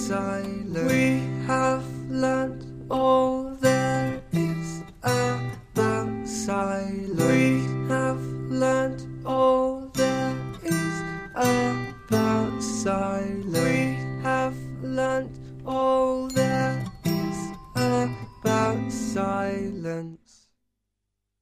silence. We have learnt all there is about silence.